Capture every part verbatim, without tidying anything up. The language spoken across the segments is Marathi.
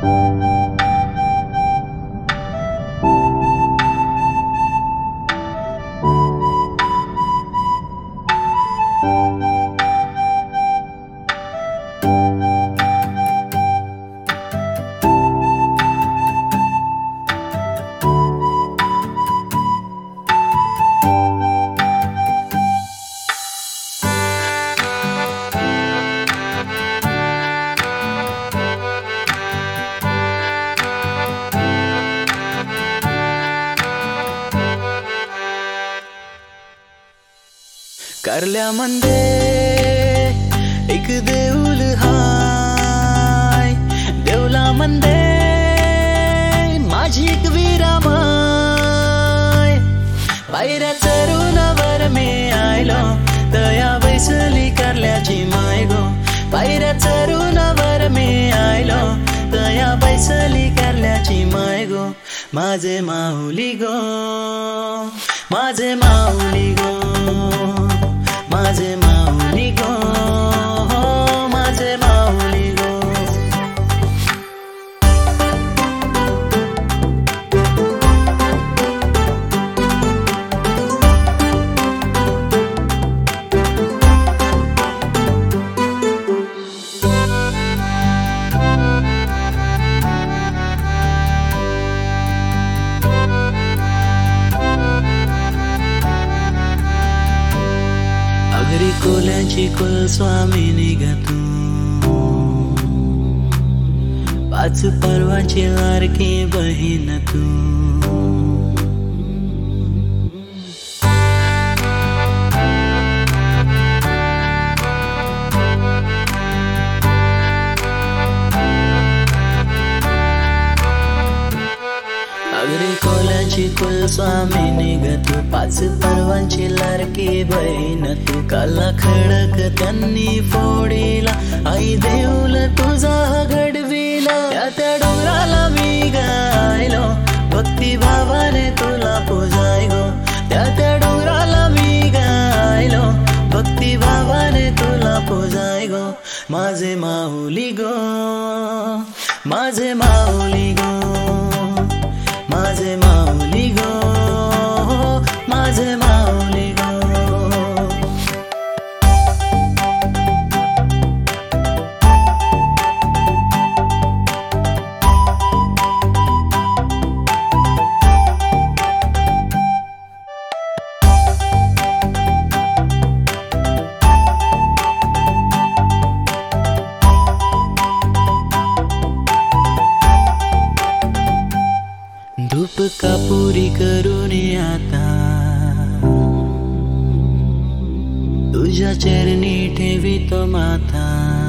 कारल्यामध्ये एक देऊळ हाय, देवलामध्ये माझी एक विरामाय. पायऱ्या चढूनवर मी आयलो, दया बैसली कारल्याची माय गो. पायऱ्या चढूनवर मी आयलो, दया बैसली कारल्याची माय गो. माझे माऊली गो, माझे माऊली गो, माझे माऊली गो, माझे माऊली गो. अगरी कोल्यांची कुलस्वामिनी ग तू, पाच पर्वाची लाडकी बहीण तू. अगरी कोल्यांची कुलस्वामिनी ग तू, पाच पर्वांची लाडकी बहीण तू. काला खडक त्यांनी फोडीला, आई देऊल तुझा घडविला. त्या त्या डोंगराला मी गायलो, भक्ती भावाने तुला पूजाय गो. त्या त्या डोंगराला मी गायलो, भक्ती भावाने तुला पूजाय गो. माझे माऊली गो, माझे माऊली गो, माझे माऊली गो, माझे माऊली गो. धूप कापुरी करून आता, तुझ्या चरणी ठेवितो माथा.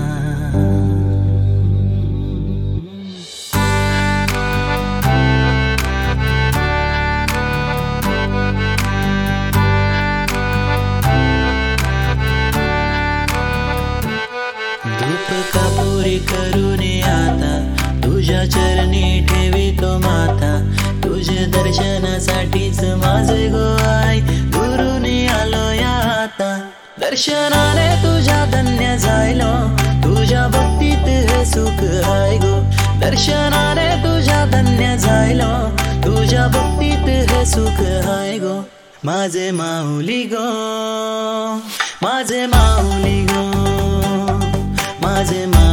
धूप कापुरी करून आता, तुझ्या चरणी ठेवितो माथा. तुझे दर्शनासाठीच माझे गो आई, दुरून आलो या आता. दर्शनाने तुझ्या धन्य जायलो, तुझ्या भक्तीत हे सुख आहे गो. दर्शनाने तुझ्या धन्य जायलो, तुझ्या भक्तीत हे सुख आहे गो. माझे माऊली गो, माझे माऊली गो, माझे